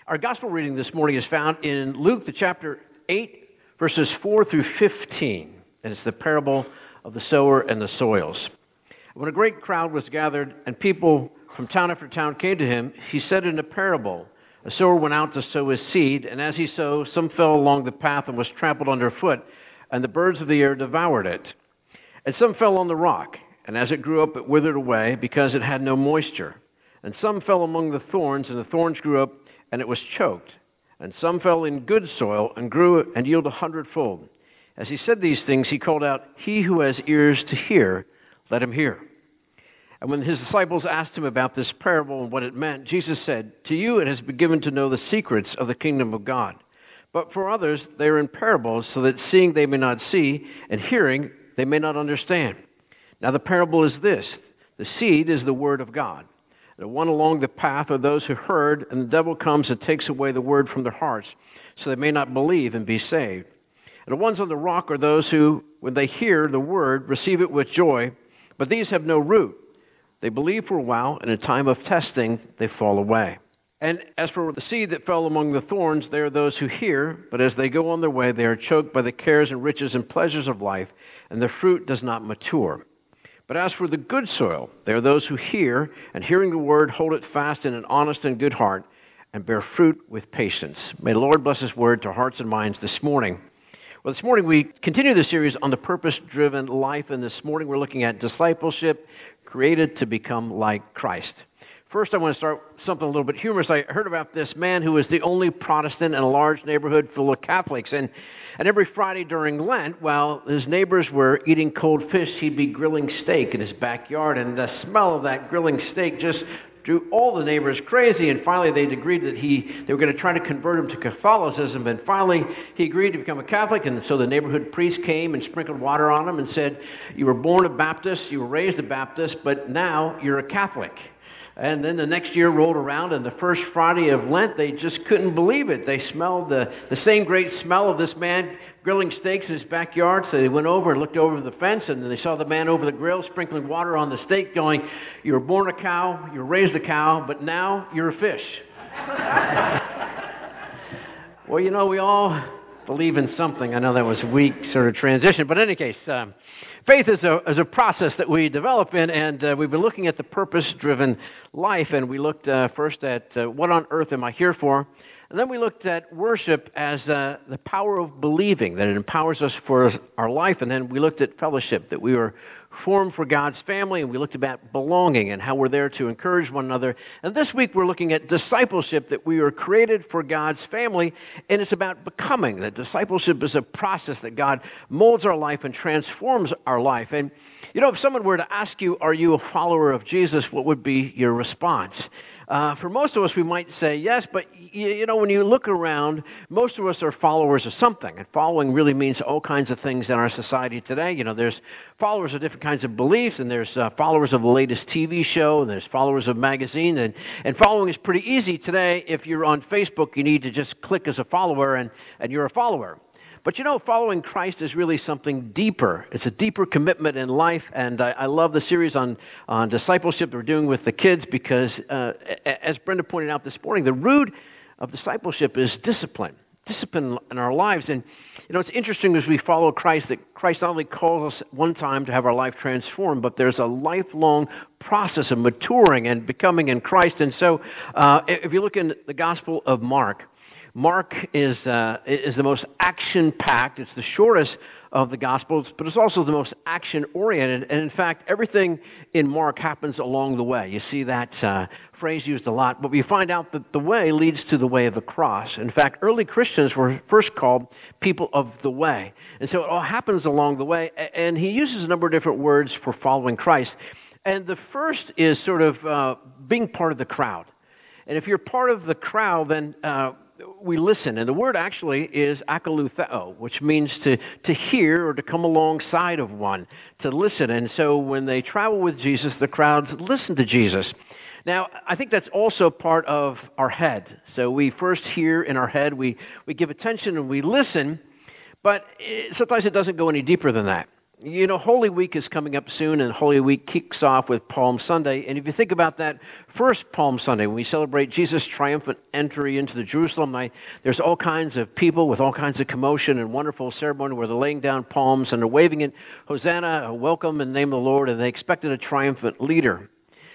Our gospel reading this morning is found in Luke, the chapter 8, verses 4 through 15. And it's the parable of the sower and the soils. When a great crowd was gathered and people from town after town came to him, he said in a parable, a sower went out to sow his seed, and as he sowed, some fell along the path and was trampled underfoot, and the birds of the air devoured it. And some fell on the rock, and as it grew up, it withered away because it had no moisture. And some fell among the thorns, and the thorns grew up, and it was choked. And some fell in good soil and grew and yielded 100-fold. As he said these things, he called out, "He who has ears to hear, let him hear." And when his disciples asked him about this parable and what it meant, Jesus said, "To you it has been given to know the secrets of the kingdom of God. But for others they are in parables, so that seeing they may not see, and hearing they may not understand. Now the parable is this: the seed is the word of God. The one along the path are those who heard, and the devil comes and takes away the word from their hearts, so they may not believe and be saved. And the ones on the rock are those who, when they hear the word, receive it with joy, but these have no root. They believe for a while, and in time of testing, they fall away. And as for the seed that fell among the thorns, they are those who hear, but as they go on their way, they are choked by the cares and riches and pleasures of life, and their fruit does not mature. But as for the good soil, they are those who hear, and hearing the word, hold it fast in an honest and good heart, and bear fruit with patience." May the Lord bless his word to our hearts and minds this morning. Well, this morning we continue the series on the purpose-driven life, and this morning we're looking at discipleship, created to become like Christ. First, I want to start something a little bit humorous. I heard about this man who was the only Protestant in a large neighborhood full of Catholics. And every Friday during Lent, while his neighbors were eating cold fish, he'd be grilling steak in his backyard. And the smell of that grilling steak just drew all the neighbors crazy. And finally, they'd agreed that they were going to try to convert him to Catholicism. And finally, he agreed to become a Catholic. And so the neighborhood priest came and sprinkled water on him and said, "You were born a Baptist, you were raised a Baptist, but now you're a Catholic." And then the next year rolled around, and the first Friday of Lent, they just couldn't believe it. They smelled the same great smell of this man grilling steaks in his backyard, so they went over and looked over the fence, and then they saw the man over the grill sprinkling water on the steak going, "You were born a cow, you were raised a cow, but now you're a fish." Well, you know, we all believe in something. I know that was a weak sort of transition, but in any case, faith is a process that we develop in, and we've been looking at the purpose-driven life, and we looked first at what on earth am I here for, and then we looked at worship as the power of believing, that it empowers us for our life, and then we looked at fellowship, that we were formed for God's family, and we looked about belonging and how we're there to encourage one another. And this week we're looking at discipleship, that we were created for God's family, and it's about becoming. That discipleship is a process that God molds our life and transforms our life. And you know, if someone were to ask you, "Are you a follower of Jesus?" what would be your response? For most of us, we might say yes, but you know, when you look around, most of us are followers of something. And following really means all kinds of things in our society today. You know, there's followers of different kinds of beliefs, and there's followers of the latest TV show, and there's followers of magazine. And following is pretty easy today. If you're on Facebook, you need to just click as a follower, and you're a follower. But you know, following Christ is really something deeper. It's a deeper commitment in life, and I love the series on discipleship we're doing with the kids because, as Brenda pointed out this morning, the root of discipleship is discipline in our lives. And you know, it's interesting as we follow Christ that Christ not only calls us one time to have our life transformed, but there's a lifelong process of maturing and becoming in Christ. And so, if you look in the Gospel of Mark is the most action-packed. It's the shortest of the Gospels, but it's also the most action-oriented. And in fact, everything in Mark happens along the way. You see that phrase used a lot, but we find out that the way leads to the way of the cross. In fact, early Christians were first called people of the way. And so it all happens along the way, and he uses a number of different words for following Christ. And the first is sort of being part of the crowd. And if you're part of the crowd, then we listen. And the word actually is akalutheo, which means to hear or to come alongside of one, to listen. And so when they travel with Jesus, the crowds listen to Jesus. Now, I think that's also part of our head. So we first hear in our head, we give attention and we listen, but sometimes it doesn't go any deeper than that. You know, Holy Week is coming up soon, and Holy Week kicks off with Palm Sunday. And if you think about that first Palm Sunday, when we celebrate Jesus' triumphant entry into the Jerusalem night, there's all kinds of people with all kinds of commotion and wonderful ceremony where they're laying down palms and they're waving it, Hosanna, welcome in the name of the Lord, and they expected a triumphant leader.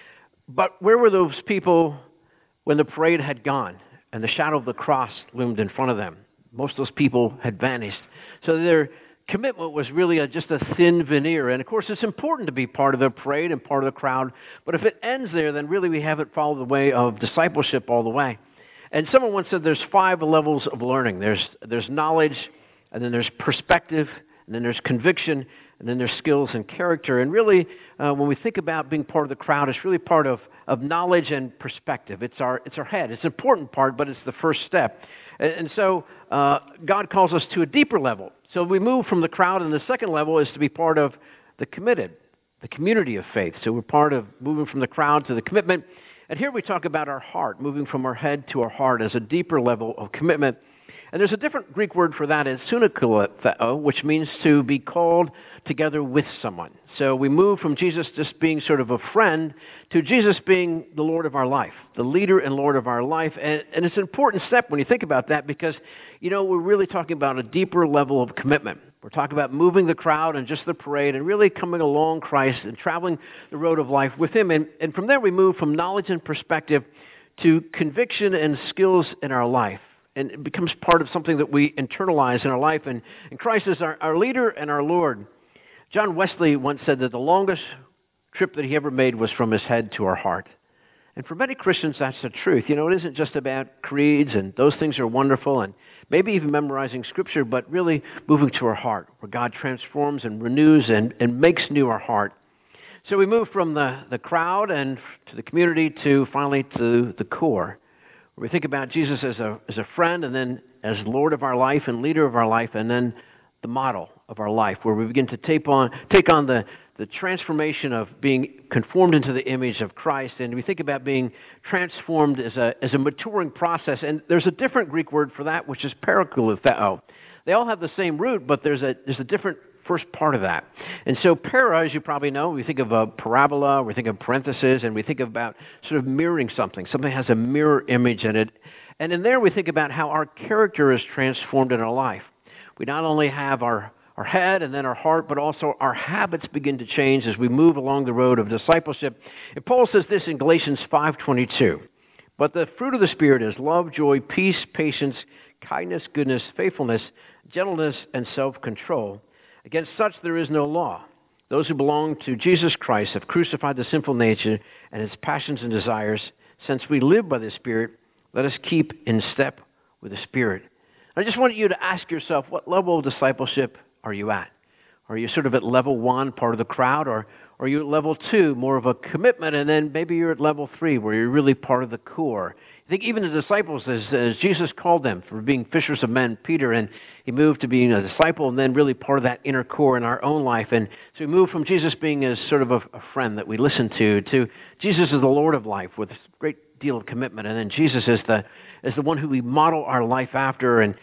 But where were those people when the parade had gone and the shadow of the cross loomed in front of them? Most of those people had vanished. So their commitment was really just a thin veneer. And of course, it's important to be part of the parade and part of the crowd. But if it ends there, then really we haven't followed the way of discipleship all the way. And someone once said there's 5 levels of learning. There's knowledge, and then there's perspective, and then there's conviction, and then there's skills and character. And really, when we think about being part of the crowd, it's really part of knowledge and perspective. It's our head. It's an important part, but it's the first step. And so God calls us to a deeper level. So we move from the crowd, and the second level is to be part of the committed, the community of faith. So we're part of moving from the crowd to the commitment. And here we talk about our heart, moving from our head to our heart as a deeper level of commitment. And there's a different Greek word for that, is sunikotheo, which means to be called together with someone. So we move from Jesus just being sort of a friend to Jesus being the Lord of our life, the leader and Lord of our life. And it's an important step when you think about that because, you know, we're really talking about a deeper level of commitment. We're talking about moving the crowd and just the parade and really coming along Christ and traveling the road of life with Him. And from there we move from knowledge and perspective to conviction and skills in our life. And it becomes part of something that we internalize in our life. And Christ is our leader and our Lord. John Wesley once said that the longest trip that he ever made was from his head to our heart. And for many Christians, that's the truth. You know, it isn't just about creeds, and those things are wonderful, and maybe even memorizing Scripture, but really moving to our heart, where God transforms and renews and makes new our heart. So we move from the crowd and to the community to finally to the core. We think about Jesus as a friend, and then as Lord of our life and leader of our life, and then the model of our life, where we begin to take on the transformation of being conformed into the image of Christ. And we think about being transformed as a maturing process. And there's a different Greek word for that, which is parakuletheo. They all have the same root, but there's a different first part of that. And so para, as you probably know, we think of a parabola, we think of parentheses, and we think about sort of mirroring something. Something has a mirror image in it. And in there we think about how our character is transformed in our life. We not only have our head and then our heart, but also our habits begin to change as we move along the road of discipleship. And Paul says this in Galatians 5:22. But the fruit of the Spirit is love, joy, peace, patience, kindness, goodness, faithfulness, gentleness, and self-control. Against such there is no law. Those who belong to Jesus Christ have crucified the sinful nature and its passions and desires. Since we live by the Spirit, let us keep in step with the Spirit. I just want you to ask yourself, what level of discipleship are you at? Are you sort of at level 1, part of the crowd, or are you at level 2, more of a commitment, and then maybe you're at level 3, where you're really part of the core? I think even the disciples, as Jesus called them for being fishers of men, Peter, and he moved to being a disciple and then really part of that inner core in our own life. And so we moved from Jesus being as sort of a friend that we listen to Jesus as the Lord of life with a great deal of commitment. And then Jesus is the one who we model our life after, and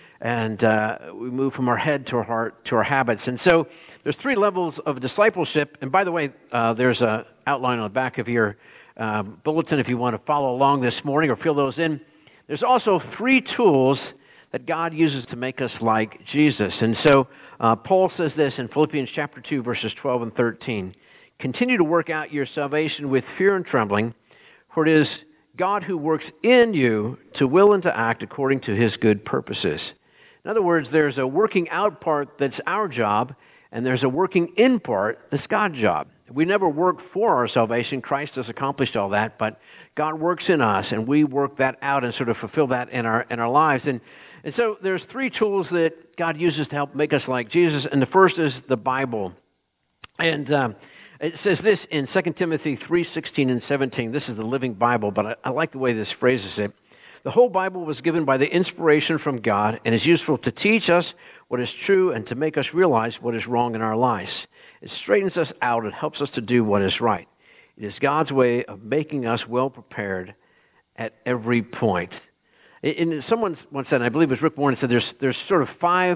we move from our head to our heart to our habits. And so there's 3 levels of discipleship. And by the way, there's an outline on the back of your bulletin if you want to follow along this morning or fill those in. There's also 3 tools that God uses to make us like Jesus. And so Paul says this in Philippians chapter 2, verses 12 and 13. Continue to work out your salvation with fear and trembling, for it is God who works in you to will and to act according to His good purposes. In other words, there's a working out part that's our job, and there's a working in part that's God's job. We never work for our salvation. Christ has accomplished all that, but God works in us, and we work that out and sort of fulfill that in our lives. And so there's 3 tools that God uses to help make us like Jesus, and the first is the Bible. And it says this in 2 Timothy 3:16 and 17. This is the Living Bible, but I like the way this phrases it. The whole Bible was given by the inspiration from God and is useful to teach us what is true and to make us realize what is wrong in our lives. It straightens us out and helps us to do what is right. It is God's way of making us well prepared at every point. And someone once said, I believe it was Rick Warren, said there's sort of 5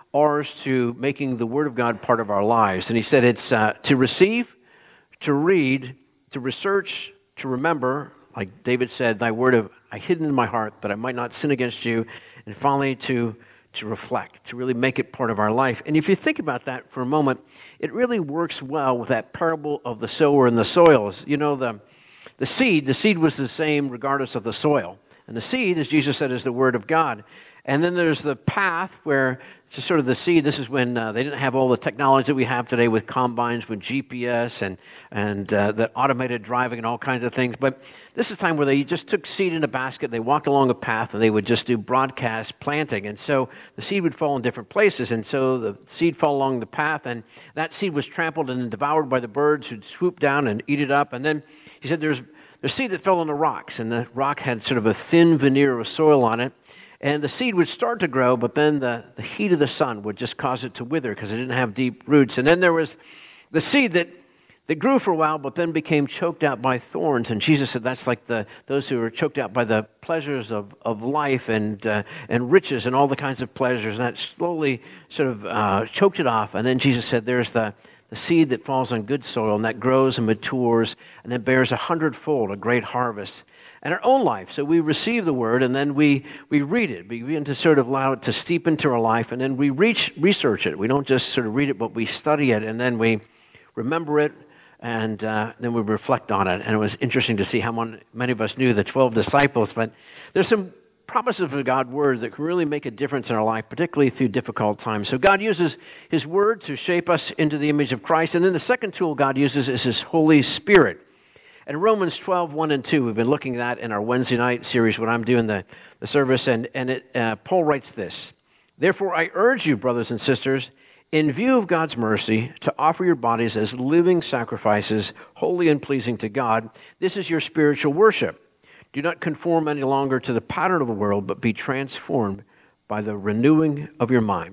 ours to making the Word of God part of our lives. And he said it's to receive, to read, to research, to remember, like David said, thy word have I hidden in my heart that I might not sin against you, and finally to reflect, to really make it part of our life. And if you think about that for a moment, it really works well with that parable of the sower and the soils. You know, the seed was the same regardless of the soil. And the seed, as Jesus said, is the Word of God. And then there's the path where it's sort of the seed. This is when they didn't have all the technology that we have today with combines, with GPS and the automated driving and all kinds of things. But this is a time where they just took seed in a basket, they walked along a path, and they would just do broadcast planting. And so the seed would fall in different places. And so the seed fell along the path, and that seed was trampled and devoured by the birds who'd swoop down and eat it up. And then he said there's seed that fell on the rocks, and the rock had sort of a thin veneer of soil on it. And the seed would start to grow, but then the heat of the sun would just cause it to wither because it didn't have deep roots. And then there was the seed that grew for a while, but then became choked out by thorns. And Jesus said that's like those who are choked out by the pleasures of life and riches and all the kinds of pleasures. And that slowly sort of choked it off. And then Jesus said there's the seed that falls on good soil, and that grows and matures and then bears 100-fold, a great harvest. And our own life. So we receive the Word, and then we read it. We begin to sort of allow it to steep into our life, and then we research it. We don't just sort of read it, but we study it, and then we remember it, and then we reflect on it. And it was interesting to see how many of us knew the 12 disciples, but there's some promises of God's Word that can really make a difference in our life, particularly through difficult times. So God uses His Word to shape us into the image of Christ, and then the second tool God uses is His Holy Spirit. And Romans 12:1 and 2, we've been looking at in our Wednesday night series when I'm doing the service, and Paul writes this: Therefore I urge you, brothers and sisters, in view of God's mercy, to offer your bodies as living sacrifices, holy and pleasing to God. This is your spiritual worship. Do not conform any longer to the pattern of the world, but be transformed by the renewing of your mind.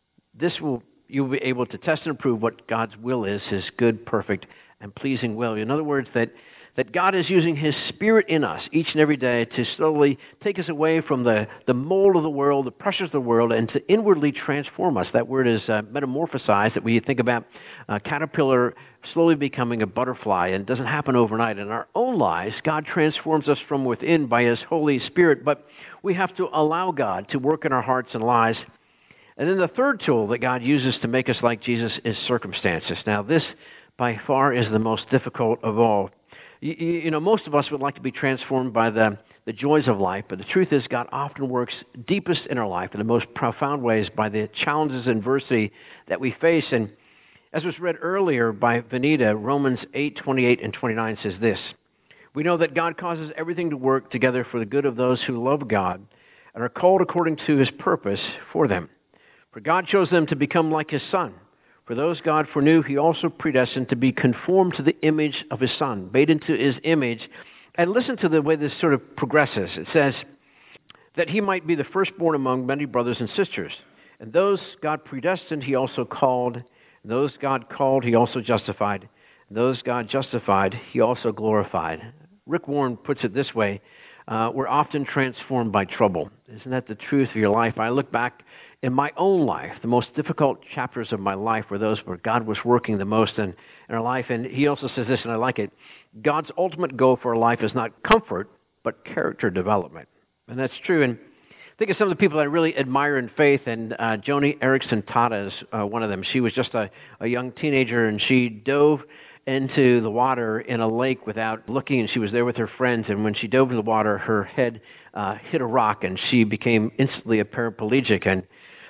You'll be able to test and approve what God's will is, His good, perfect, and pleasing will. In other words, that God is using His Spirit in us each and every day to slowly take us away from the mold of the world, the pressures of the world, and to inwardly transform us. That word is metamorphosize, that we think about a caterpillar slowly becoming a butterfly, and it doesn't happen overnight. In our own lives, God transforms us from within by His Holy Spirit, but we have to allow God to work in our hearts and lives. And then the third tool that God uses to make us like Jesus is circumstances. Now, this by far is the most difficult of all. You know, most of us would like to be transformed by the joys of life, but the truth is God often works deepest in our life in the most profound ways by the challenges and adversity that we face. And as was read earlier by Vanita, Romans 8:28 and 29 says this: We know that God causes everything to work together for the good of those who love God and are called according to His purpose for them. For God chose them to become like His Son. For those God foreknew, He also predestined to be conformed to the image of His Son, made into His image. And listen to the way this sort of progresses. It says that He might be the firstborn among many brothers and sisters. And those God predestined, He also called. And those God called, He also justified. And those God justified, He also glorified. Rick Warren puts it this way: we're often transformed by trouble. Isn't that the truth of your life? I look back in my own life, the most difficult chapters of my life were those where God was working the most in our life. And he also says this, and I like it: God's ultimate goal for our life is not comfort, but character development. And that's true. And think of some of the people I really admire in faith, and Joni Eareckson Tada is one of them. She was just a young teenager, and she dove into the water in a lake without looking, and she was there with her friends, and when she dove into the water, her head hit a rock, and she became instantly a paraplegic. And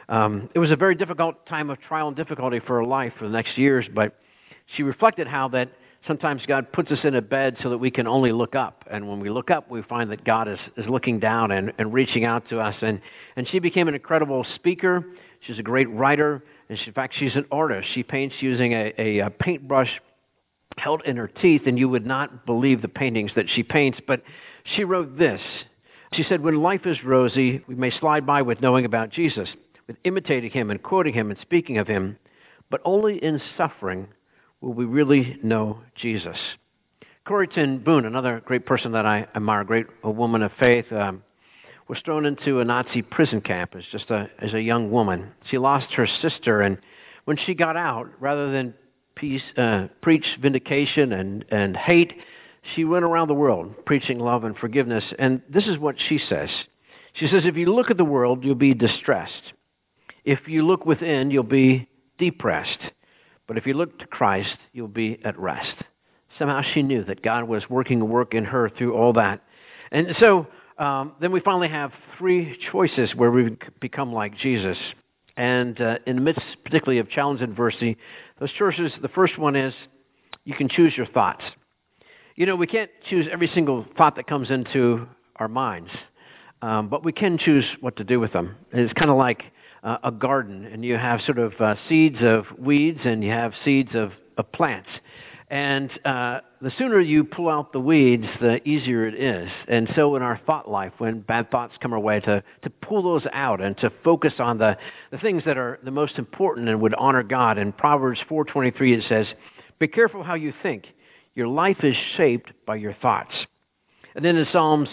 it was a very difficult time of trial and difficulty for her life for the next years, but she reflected how that sometimes God puts us in a bed so that we can only look up, and when we look up, we find that God is looking down and reaching out to us. And she became an incredible speaker. She's a great writer, and in fact, she's an artist. She paints using a paintbrush held in her teeth, and you would not believe the paintings that she paints. But she wrote this. She said, when life is rosy, we may slide by with knowing about Jesus, with imitating Him and quoting Him and speaking of Him, but only in suffering will we really know Jesus. Corrie ten Boom, another great person that I admire, a woman of faith, was thrown into a Nazi prison camp as a young woman. She lost her sister, and when she got out, rather than preach vindication and hate, she went around the world preaching love and forgiveness. And this is what she says. She says, if you look at the world, you'll be distressed. If you look within, you'll be depressed. But if you look to Christ, you'll be at rest. Somehow she knew that God was working a work in her through all that. And so then we finally have three choices where we become like Jesus. And in the midst, particularly of challenge and adversity, those choices, the first one is you can choose your thoughts. You know, we can't choose every single thought that comes into our minds, but we can choose what to do with them. It's kind of like a garden, and you have sort of seeds of weeds and you have seeds of plants. And the sooner you pull out the weeds, the easier it is. And so in our thought life, when bad thoughts come our way, to pull those out and to focus on the things that are the most important and would honor God. In Proverbs 4:23, it says, be careful how you think. Your life is shaped by your thoughts. And then in Psalms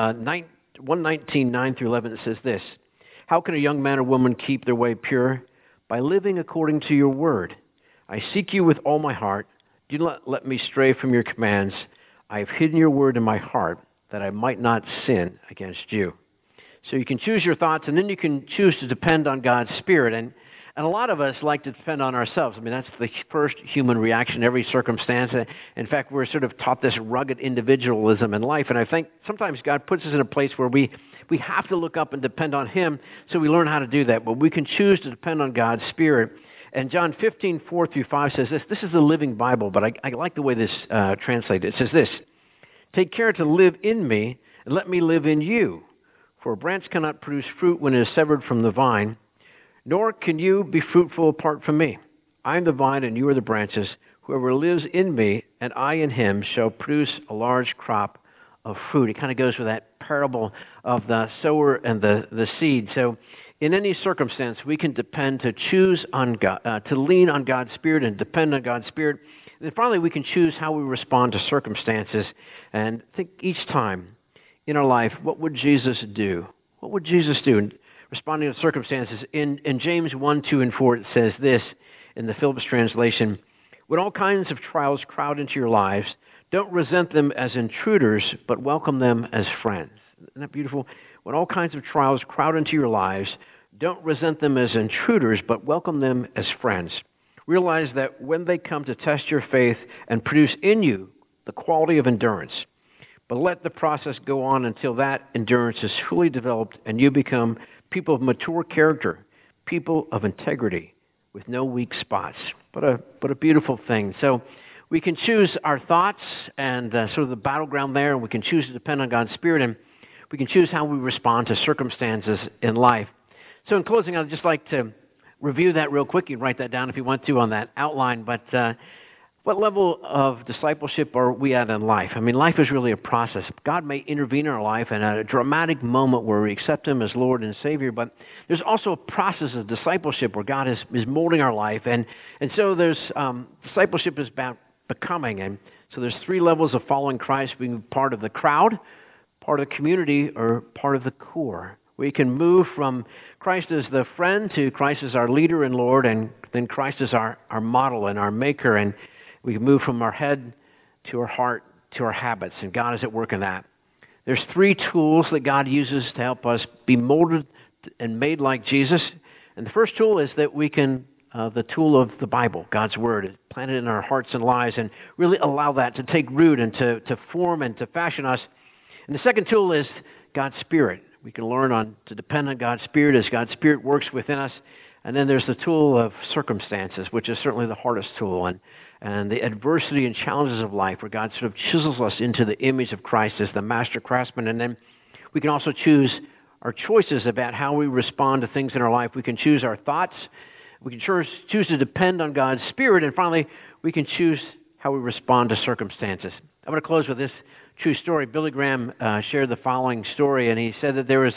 119, 9 through 11, it says this, how can a young man or woman keep their way pure? By living according to your word. I seek you with all my heart. Do not let me stray from your commands. I have hidden your word in my heart that I might not sin against you. So you can choose your thoughts, and then you can choose to depend on God's Spirit. And a lot of us like to depend on ourselves. I mean, that's the first human reaction in every circumstance. In fact, we're sort of taught this rugged individualism in life. And I think sometimes God puts us in a place where we have to look up and depend on Him, so we learn how to do that. But we can choose to depend on God's Spirit. And John 15, 4 through 5 says this. This is the Living Bible, but I like the way this translated. It says this, take care to live in me, and let me live in you. For a branch cannot produce fruit when it is severed from the vine, nor can you be fruitful apart from me. I am the vine, and you are the branches. Whoever lives in me, and I in him, shall produce a large crop of fruit. It kind of goes with that parable of the sower and the seed. So in any circumstance, we can depend to choose on God, to lean on God's Spirit and depend on God's Spirit. And then finally, we can choose how we respond to circumstances and think each time in our life, what would Jesus do? What would Jesus do in responding to circumstances? In James 1, 2, and 4, it says this in the Phillips translation, when all kinds of trials crowd into your lives, don't resent them as intruders, but welcome them as friends. Isn't that beautiful? When all kinds of trials crowd into your lives, don't resent them as intruders, but welcome them as friends. Realize that when they come to test your faith and produce in you the quality of endurance, but let the process go on until that endurance is fully developed and you become people of mature character, people of integrity with no weak spots. But a beautiful thing. So we can choose our thoughts and sort of the battleground there, and we can choose to depend on God's Spirit, and we can choose how we respond to circumstances in life. So in closing, I'd just like to review that real quick. You can write that down if you want to on that outline. But what level of discipleship are we at in life? I mean, life is really a process. God may intervene in our life in a dramatic moment where we accept Him as Lord and Savior, but there's also a process of discipleship where God is molding our life. And so there's discipleship is about becoming. And so there's three levels of following Christ: being part of the crowd, part of the community, or part of the core. We can move from Christ as the friend to Christ as our leader and Lord, and then Christ as our model and our maker. And we can move from our head to our heart to our habits, and God is at work in that. There's three tools that God uses to help us be molded and made like Jesus. And the first tool is that we can, the tool of the Bible, God's Word, planted in our hearts and lives, and really allow that to take root and to form and to fashion us. And the second tool is God's Spirit. We can learn to depend on God's Spirit as God's Spirit works within us. And then there's the tool of circumstances, which is certainly the hardest tool, and the adversity and challenges of life, where God sort of chisels us into the image of Christ as the master craftsman. And then we can also choose our choices about how we respond to things in our life. We can choose our thoughts. We can choose to depend on God's Spirit. And finally, we can choose how we respond to circumstances. I'm going to close with this true story. Billy Graham shared the following story, and he said that there was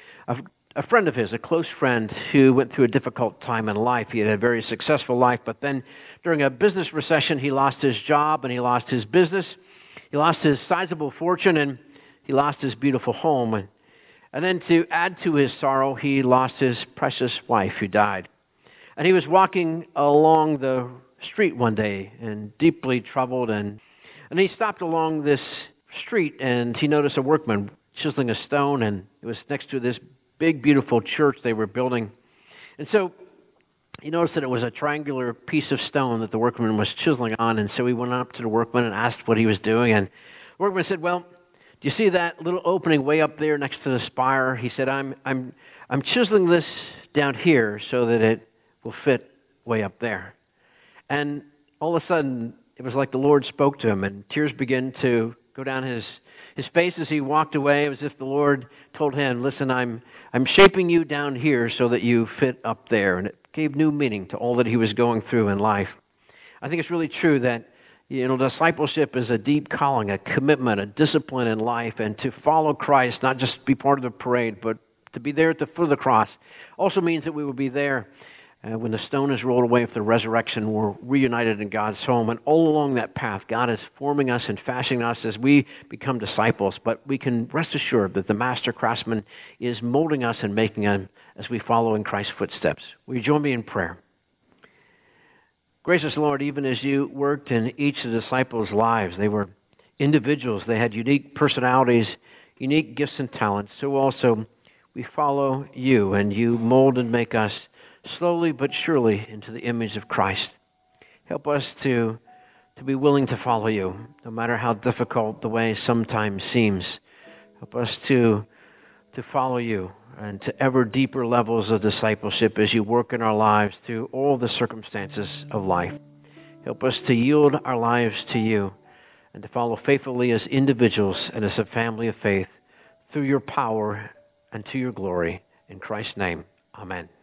a friend of his, a close friend, who went through a difficult time in life. He had a very successful life, but then during a business recession, he lost his job and he lost his business. He lost his sizable fortune and he lost his beautiful home. And then to add to his sorrow, he lost his precious wife who died. And he was walking along the street one day and deeply troubled, and he stopped along this street and he noticed a workman chiseling a stone, and it was next to this big, beautiful church they were building. And so he noticed that it was a triangular piece of stone that the workman was chiseling on, and so he went up to the workman and asked what he was doing, and the workman said, "Well, do you see that little opening way up there next to the spire?" He said, I'm chiseling this down here so that it will fit way up there." And all of a sudden, it was like the Lord spoke to him, and tears began to go down his face as he walked away. It was as if the Lord told him, "Listen, I'm shaping you down here so that you fit up there." And it gave new meaning to all that he was going through in life. I think it's really true that discipleship is a deep calling, a commitment, a discipline in life, and to follow Christ, not just be part of the parade, but to be there at the foot of the cross, also means that we will be there when the stone is rolled away for the resurrection. We're reunited in God's home, and all along that path, God is forming us and fashioning us as we become disciples, but we can rest assured that the master craftsman is molding us and making us as we follow in Christ's footsteps. Will you join me in prayer? Gracious Lord, even as you worked in each of the disciples' lives, they were individuals. They had unique personalities, unique gifts and talents. So also we follow you, and you mold and make us slowly but surely into the image of Christ. Help us to be willing to follow you, no matter how difficult the way sometimes seems. Help us to follow you and to ever deeper levels of discipleship as you work in our lives through all the circumstances of life. Help us to yield our lives to you and to follow faithfully as individuals and as a family of faith through your power and to your glory. In Christ's name, amen.